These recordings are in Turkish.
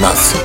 kalsın.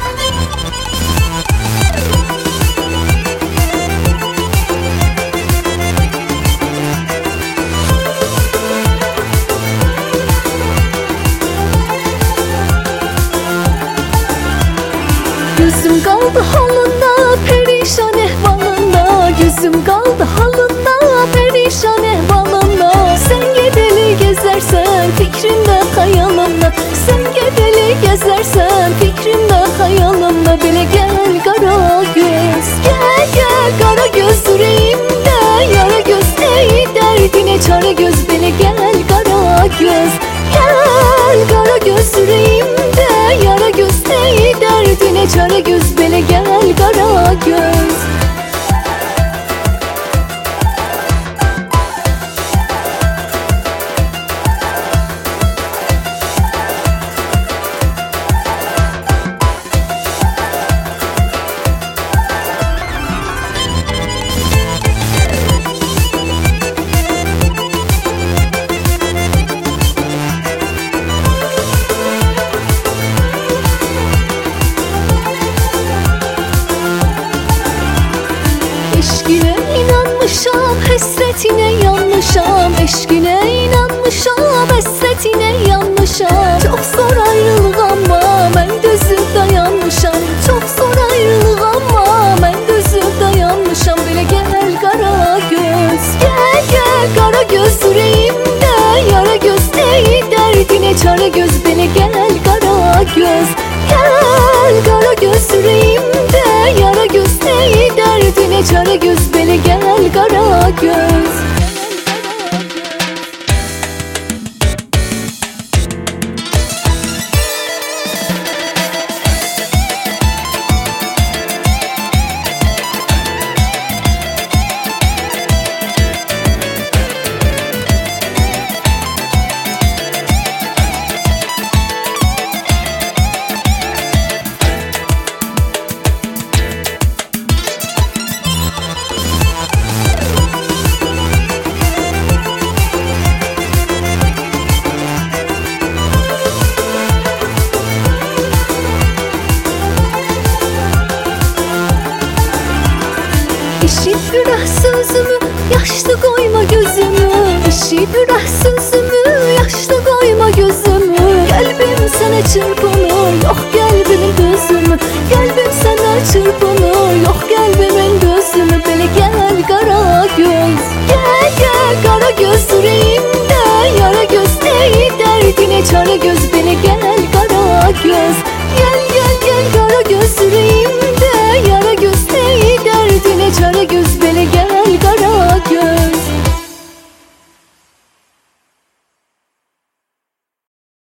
Gözüm kaldı halında, perişan ehvalında. Gözüm kaldı halında, perişan ehvalında. Sen gedeli gezersen fikrimde hayalımda. Sen gedeli gezersen fikrimde hayalımda. Bile gel kara göz, gel gel kara göz, yüreğimde yara göz. Ey derdine çare göz, bile gel kara göz. Gel kara göz, yüreğimde yara göz. Ey derdine çare göz, bile gel kara göz. Eşkine inanmışam, hasretine yanmışam. Eşkine inanmışam, hasretine yanmışam. Çok zor ayrılık ama ben düzüp dayanmışam. Çok zor ayrılık ama ben düzüp dayanmışam. Bile gel kara göz, gel gel kara göz, yüreğimde yara göz. Ey derdine çare göz, bile gel kara göz. Gel kara göz, yüreğimde yara göz. Ey derdine çare göz, bile gel kara göz. İşit bürah sözümü, yaşlı koyma gözümü. İşit bürah sözümü, yaşlı koyma gözümü. Kalbim sana çırpınır, yok kalbimin gözümü. Kalbim sana çırpınır, yok kalbimin gözümü. Bile gel kara göz, gel gel kara göz, yüreğimde yara göz. Ey derdine çare göz, bile gel kara göz. Gel gel gel kara göz, yüreğimde yara göz. Ey derdine çare göz.